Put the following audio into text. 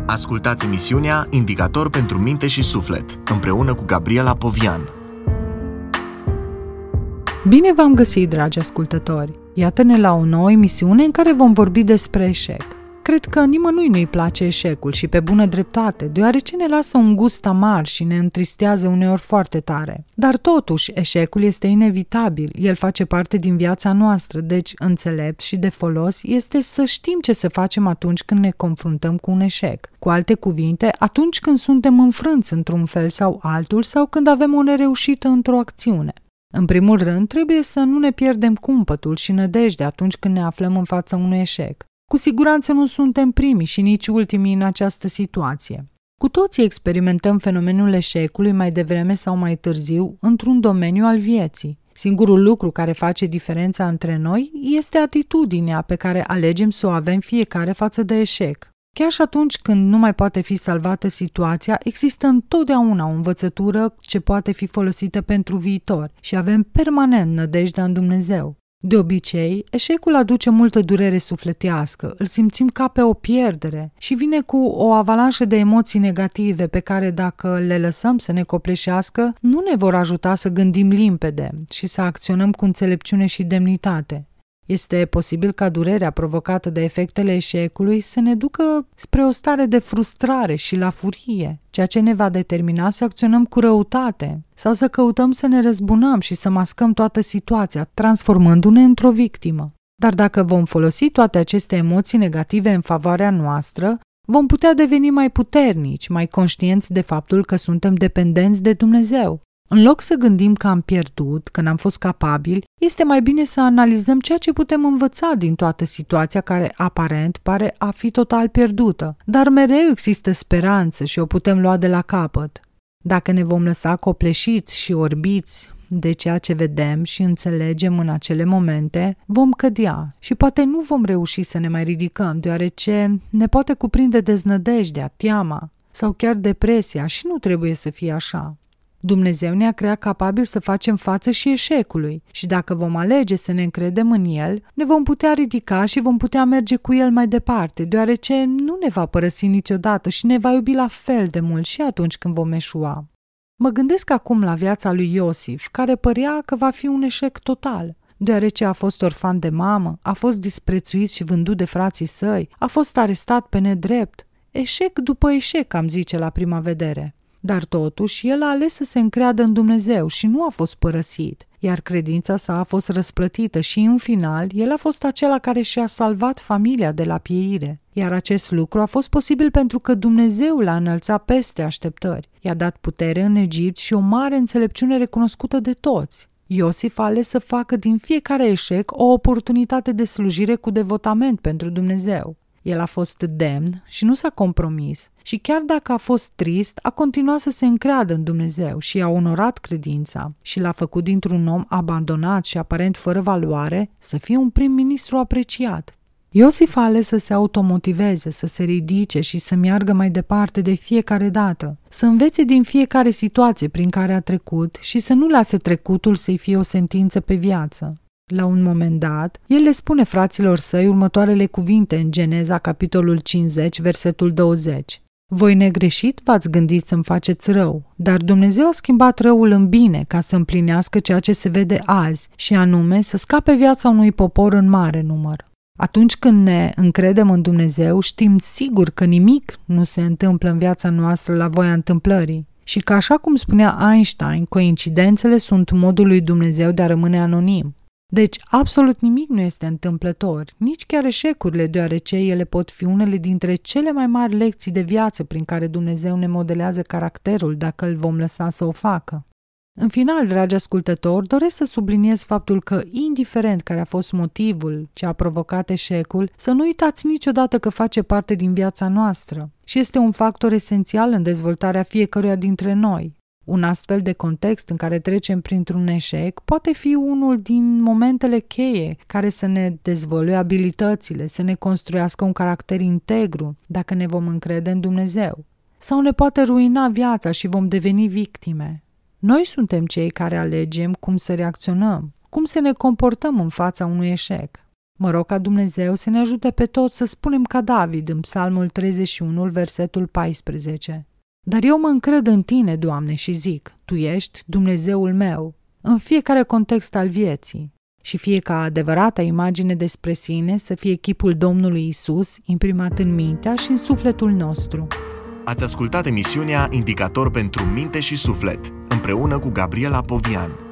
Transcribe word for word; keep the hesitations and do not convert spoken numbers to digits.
Ascultați emisiunea Indicator pentru minte și suflet, împreună cu Gabriela Povian. Bine v-am găsit, dragi ascultători! Iată-ne la o nouă emisiune în care vom vorbi despre eșec. Cred că nimănui nu-i place eșecul și pe bună dreptate, deoarece ne lasă un gust amar și ne întristează uneori foarte tare. Dar totuși, eșecul este inevitabil, el face parte din viața noastră, deci înțelept și de folos este să știm ce să facem atunci când ne confruntăm cu un eșec. Cu alte cuvinte, atunci când suntem înfrânți într-un fel sau altul sau când avem o nereușită într-o acțiune. În primul rând, trebuie să nu ne pierdem cumpătul și nădejdea atunci când ne aflăm în fața unui eșec. Cu siguranță nu suntem primii și nici ultimii în această situație. Cu toții experimentăm fenomenul eșecului mai devreme sau mai târziu într-un domeniu al vieții. Singurul lucru care face diferența între noi este atitudinea pe care alegem să o avem fiecare față de eșec. Chiar și atunci când nu mai poate fi salvată situația, există întotdeauna o învățătură ce poate fi folosită pentru viitor și avem permanent nădejdea în Dumnezeu. De obicei, eșecul aduce multă durere sufletească, îl simțim ca pe o pierdere și vine cu o avalanșă de emoții negative pe care, dacă le lăsăm să ne copleșească, nu ne vor ajuta să gândim limpede și să acționăm cu înțelepciune și demnitate. Este posibil ca durerea provocată de efectele eșecului să ne ducă spre o stare de frustrare și la furie, ceea ce ne va determina să acționăm cu răutate sau să căutăm să ne răzbunăm și să mascăm toată situația, transformându-ne într-o victimă. Dar dacă vom folosi toate aceste emoții negative în favoarea noastră, vom putea deveni mai puternici, mai conștienți de faptul că suntem dependenți de Dumnezeu. În loc să gândim că am pierdut, că n-am fost capabili, este mai bine să analizăm ceea ce putem învăța din toată situația care aparent pare a fi total pierdută, dar mereu există speranță și o putem lua de la capăt. Dacă ne vom lăsa copleșiți și orbiți de ceea ce vedem și înțelegem în acele momente, vom cădea și poate nu vom reuși să ne mai ridicăm, deoarece ne poate cuprinde deznădejdea, teama sau chiar depresia și nu trebuie să fie așa. Dumnezeu ne-a creat capabil să facem față și eșecului și dacă vom alege să ne încredem în El, ne vom putea ridica și vom putea merge cu El mai departe, deoarece nu ne va părăsi niciodată și ne va iubi la fel de mult și atunci când vom eșua. Mă gândesc acum la viața lui Iosif, care părea că va fi un eșec total, deoarece a fost orfan de mamă, a fost disprețuit și vândut de frații săi, a fost arestat pe nedrept. Eșec după eșec, am zice la prima vedere. Dar totuși, el a ales să se încreadă în Dumnezeu și nu a fost părăsit, iar credința sa a fost răsplătită și, în final, el a fost acela care și-a salvat familia de la pieire. Iar acest lucru a fost posibil pentru că Dumnezeu l-a înălțat peste așteptări, i-a dat putere în Egipt și o mare înțelepciune recunoscută de toți. Iosif a ales să facă din fiecare eșec o oportunitate de slujire cu devotament pentru Dumnezeu. El a fost demn și nu s-a compromis și chiar dacă a fost trist, a continuat să se încreadă în Dumnezeu și a onorat credința și l-a făcut dintr-un om abandonat și aparent fără valoare să fie un prim-ministru apreciat. Iosif a ales să se automotiveze, să se ridice și să meargă mai departe de fiecare dată, să învețe din fiecare situație prin care a trecut și să nu lase trecutul să-i fie o sentință pe viață. La un moment dat, el le spune fraților săi următoarele cuvinte în Geneza, capitolul cincizeci, versetul douăzeci. Voi negreșit v-ați gândit să-mi faceți rău, dar Dumnezeu a schimbat răul în bine ca să împlinească ceea ce se vede azi, și anume să scape viața unui popor în mare număr. Atunci când ne încredem în Dumnezeu, știm sigur că nimic nu se întâmplă în viața noastră la voia întâmplării. Și că, așa cum spunea Einstein, coincidențele sunt modul lui Dumnezeu de a rămâne anonim. Deci, absolut nimic nu este întâmplător, nici chiar eșecurile, deoarece ele pot fi unele dintre cele mai mari lecții de viață prin care Dumnezeu ne modelează caracterul dacă îl vom lăsa să o facă. În final, dragi ascultători, doresc să subliniez faptul că, indiferent care a fost motivul ce a provocat eșecul, să nu uitați niciodată că face parte din viața noastră și este un factor esențial în dezvoltarea fiecăruia dintre noi. Un astfel de context în care trecem printr-un eșec poate fi unul din momentele cheie care să ne dezvăluie abilitățile, să ne construiască un caracter integru dacă ne vom încrede în Dumnezeu. Sau ne poate ruina viața și vom deveni victime. Noi suntem cei care alegem cum să reacționăm, cum să ne comportăm în fața unui eșec. Mă rog ca Dumnezeu să ne ajute pe toți să spunem ca David în Psalmul treizeci și unu, versetul paisprezece. Dar eu mă încred în Tine, Doamne, și zic, Tu ești Dumnezeul meu, în fiecare context al vieții. Și fie ca adevărata imagine despre sine să fie chipul Domnului Isus imprimat în mintea și în sufletul nostru. Ați ascultat emisiunea Indicator pentru minte și suflet, împreună cu Gabriela Povian.